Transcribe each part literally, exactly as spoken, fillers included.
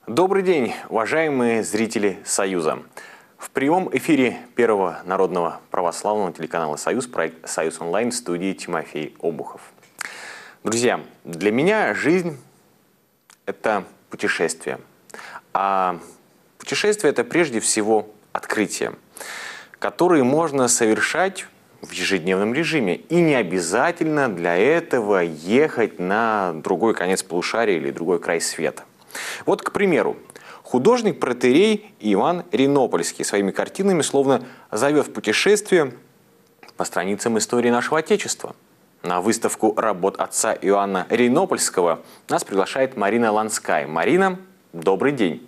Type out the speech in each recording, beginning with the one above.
Добрый день, уважаемые зрители Союза. В прямом эфире Первого народного православного телеканала «Союз», проект «Союз онлайн», в студии Тимофей Обухов. Друзья, для меня жизнь – это путешествие. А путешествие – это прежде всего открытия, которые можно совершать в ежедневном режиме. И не обязательно для этого ехать на другой конец полушария или другой край света. Вот, к примеру, художник-протоиерей Иоанн Ринопольский своими картинами словно зовет в путешествие по страницам истории нашего Отечества. На выставку работ отца Иоанна Ринопольского нас приглашает Марина Ланская. Марина, добрый день.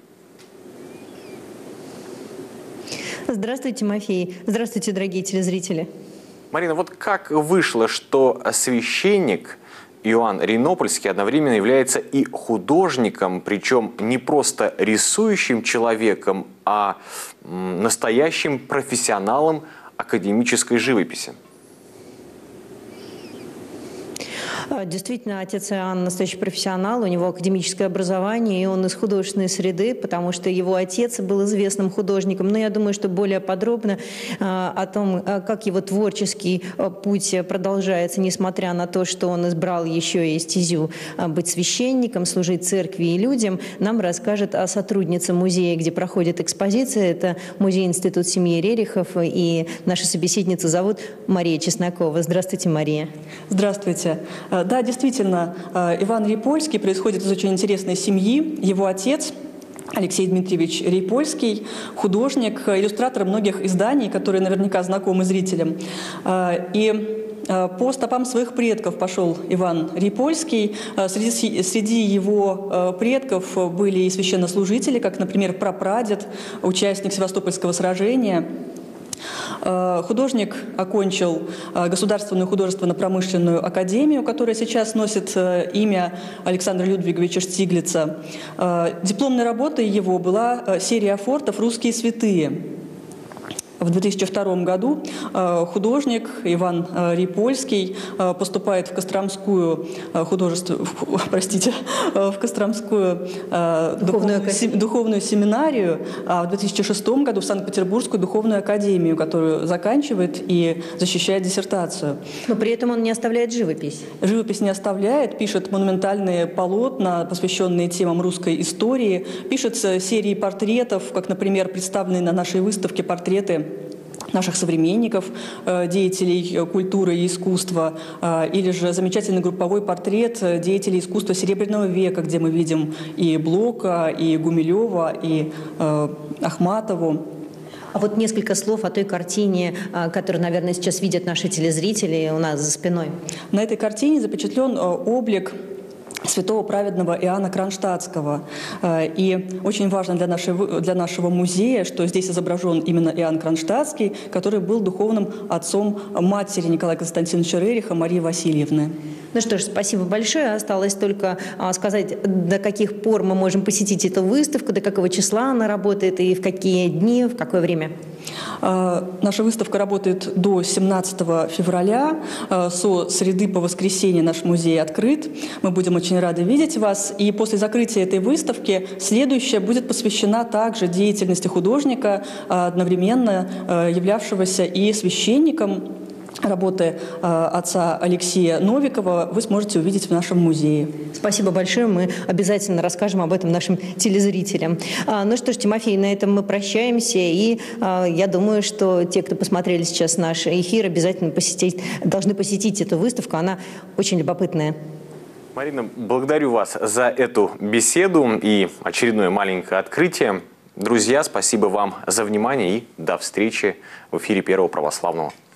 Здравствуйте, Тимофей. Здравствуйте, дорогие телезрители. Марина, вот как вышло, что священник Иоанн Ринопольский одновременно является и художником, причем не просто рисующим человеком, а настоящим профессионалом академической живописи? Действительно, отец Иоанн настоящий профессионал, у него академическое образование, и он из художественной среды, потому что его отец был известным художником. Но я думаю, что более подробно о том, как его творческий путь продолжается, несмотря на то, что он избрал еще и стезю быть священником, служить церкви и людям, нам расскажет о сотруднице музея, где проходит экспозиция. Это музей-институт семьи Рерихов, и наша собеседница зовут Мария Чеснокова. Здравствуйте, Мария. Здравствуйте. Да, действительно, Иоанн Рейпольский происходит из очень интересной семьи. Его отец Алексей Дмитриевич Рейпольский, художник, иллюстратор многих изданий, которые наверняка знакомы зрителям. И по стопам своих предков пошел Иоанн Рейпольский. Среди, среди его предков были и священнослужители, как, например, прапрадед, участник Севастопольского сражения. Художник окончил Государственную художественно-промышленную академию, которая сейчас носит имя Александра Людвиговича Штиглица. Дипломной работой его была серия афортов «Русские святые». В две тысячи втором году художник Иоанн Рейпольский поступает в Костромскую художество, простите, в Костромскую духовную, духовную семинарию, а в две тысячи шестом году в Санкт-Петербургскую духовную академию, которую заканчивает и защищает диссертацию. Но при этом он не оставляет живопись. Живопись не оставляет, пишет монументальные полотна, посвященные темам русской истории, пишет серии портретов, как, например, представленные на нашей выставке портреты наших современников, деятелей культуры и искусства, или же замечательный групповой портрет деятелей искусства Серебряного века, где мы видим и Блока, и Гумилева, и Ахматову. А вот несколько слов о той картине, которую, наверное, сейчас видят наши телезрители у нас за спиной. На этой картине запечатлен облик святого праведного Иоанна Кронштадтского. И очень важно для нашего, для нашего музея, что здесь изображен именно Иоанн Кронштадтский, который был духовным отцом матери Николая Константиновича Рериха, Марии Васильевны. Ну что ж, спасибо большое. Осталось только сказать, до каких пор мы можем посетить эту выставку, до какого числа она работает и в какие дни, в какое время. Наша выставка работает до семнадцатого февраля. Со среды по воскресенье наш музей открыт. Мы будем очень рады видеть вас. И после закрытия этой выставки следующая будет посвящена также деятельности художника, одновременно являвшегося и священником. Работы отца Алексея Новикова вы сможете увидеть в нашем музее. Спасибо большое. Мы обязательно расскажем об этом нашим телезрителям. Ну что ж, Тимофей, на этом мы прощаемся. И я думаю, что те, кто посмотрели сейчас наш эфир, обязательно посетить, должны посетить эту выставку. Она очень любопытная. Марина, благодарю вас за эту беседу и очередное маленькое открытие. Друзья, спасибо вам за внимание и до встречи в эфире Первого православного